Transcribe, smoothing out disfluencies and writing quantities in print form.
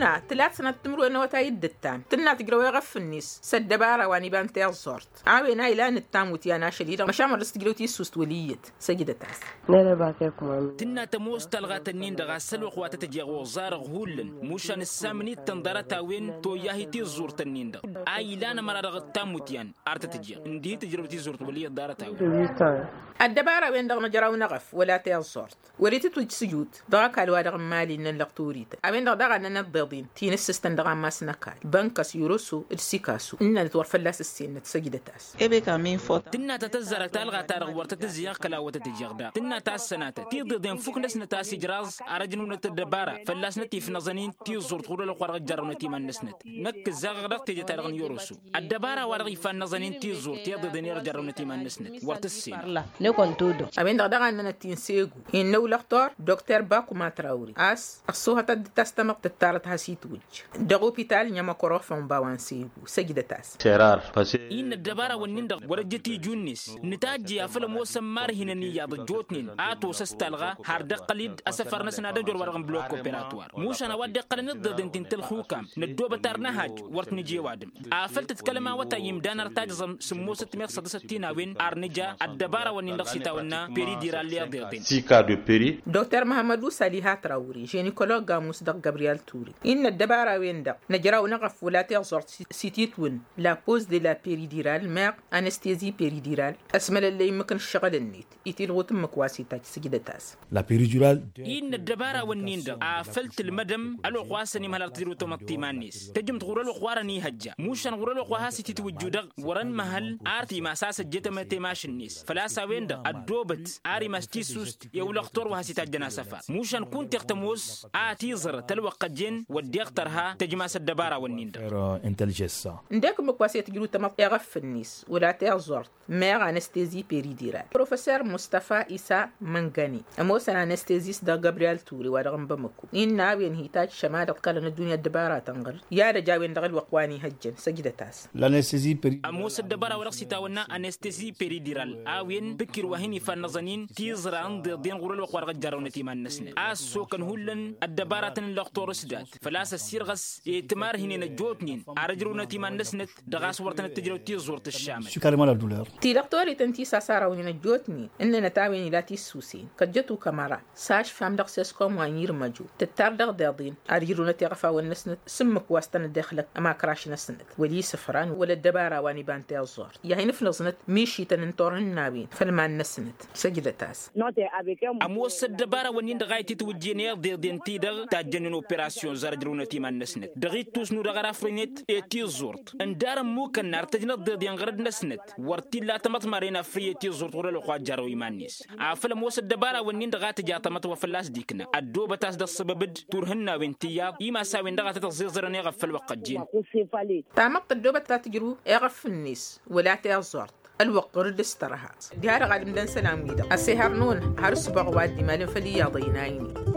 إنا 3 سنة تمرو إنه وتايد التام تنا تقرأ يغف الناس سدبارة واني بان تيرزورت عاوينا إلى التام وتيانا شديدة مشامر استقلوتي سوست وليت سجدة تاس نلا باكيكم تنا تموس تلغات النين دغا سلو قوات تجي وزارغ هولن موشان السامني تندرتا وين تو ياهيتي زورت النين دغ اي لانا مرارغ التام وتيان ارت تجي اندي تجربتي زورت ولي دارتا الدبارة وين دغ مجراو نغف ولا تيرزورت وريتي توج سجود دغا كالوا دغ مالي نلقتوريت أبين دغ أننا الضيضين تين السيستم دغ ما سنكال بنكاس يوروسو السيكاسو إننا نتور فلاس السين سجدة تاس إبي كامين فوت تنا تتزرق تلغى تارغ ورت تزيق كلا وتتجيغ دا تنا تاس سنات تي ضدين فوق ناس نتاسي جراز أرجنو نتدبارة فلاس نتي في نظنين تي زور تقول له قرغ جرو نتي من نسنت نك زغرق تيجي تارغ يوروسو الدبارة ورغي فان نظنين تي زور تي ضدين يرجرو نتي من نسنت ورت السين نكون تودو أبين دغ أننا تين سيغو إنه لختار دكتور باكو ما تراوري أس الصوها تستمق تتارت هاسيت وج دغو بيتال نيما كروفون باوان سيغو سجدة تاس شرار إن الدبارة والنندق ورجتي جونيس نتاجي أفلم وسمار هنا نياد جوتنين آتو سستلغا هارد قليد أسفر نسنا دجور ورغم بلوك كوبيراتوار موش أنا ودي قل ندد انتين تلخوكام ندو بتارنا هاج ورتني جي وادم أفلت تتكلم وتا يمدان ارتاج سمو 660 وين أرنجا الدبارة والنندق سيتاونا بيري ديرالي أضيطين سيكا دو بيري دكتور محمد ساليها تراوري جينيكولوج غاموس دق جابرييل توري إن الدبارة وين دق نجراو نغف ولا تغزر سيتيت وين لا بوز دي لا بيريديرال ماق أنستيزي بيريديرال أسمل اللي يمكن الشغل النيت يتيل غوتم مكواسي تاج سجدة تاس لا بيريديرال إن الدبارة والنيندق أفلت المدم ألو قواسني مهلا تديرو تومطي مانيس تجم تغرلو قوارني هجا موشان غرلو قواسي تتوجودق ورن محل آرتي ما ساس جتمتي ماشنيس فلاسا وين دق الدوبت آري ماستيسوست يولقطور وهاسي تاجنا سفر موشان كنت يختموس آتيزر تلوق جين وديقترها تجماس الدبارة والنيندق انتليجنسا نداك مكواسي تجرو تمط يغف النيس ولا تغزرت ميغ أنستيزي بيريديرال بروفيسور مصطفى إسا منغاني أموسن أنستيزيس دا جابرييل توري ورغم بمكو إن ناوين هيتاج شمال قلن الدنيا الدبارة تنغر يا رجاوين دغل وقواني هجن سجدة تاس الانستيزي بيري أموس الدبارة ورقسي تاونا أنستيزي بيريديرال آوين بكر وهني فالنظنين تيزر عند دين غرل وقوار جارونتي من نسنة آسو كان هولن الدبارة اللقطور سدات فلاس السيرغس يتمار هنين الجوتنين أرجرونتي من نسنة دغاس ورتن التجرو تيزورت الشامل شكرا مال $. تي لقطوري تنتي ساسارا ونين الجوتني إننا تاوين لاتي السوسين كجتو كامارا ساش فام دغسيسكم وانير ماجو تتار دغداضين أرجرونتي غفا والنسنة سمك واستن الداخلك أما كراش نسنة ولي سفران ولا الدبارة واني بانتي الزور يهي نفنظنت ميشي تننطورن نابين فلما نسنت سجدة تاس أموس الدبارة ونين دغايتي توجينير دين تيدر تاجنن اوبراسيون زارجرونتي من نسنت دغيت توسنو دغرا فرينيت ايتي زورت اندار موكن نارتجنا دين غرد نسنت ورتي لا تمت مارينا فريتي زورت ولا لو جارو يمانيس عفل موس الدبارة ونين دغات جاتمت وفلاس ديكنا ادو بتاس د السبب تورهنا وينتيا يما ساوين دغات تزيزرني غفل وقجين تامق الدوبة تاتجرو اغف النيس ولا تيزورت الوقت رد استرها دي هذا غالب دان سلام جدا السهر نون هرس بغواد دي مالن فلي يضينايني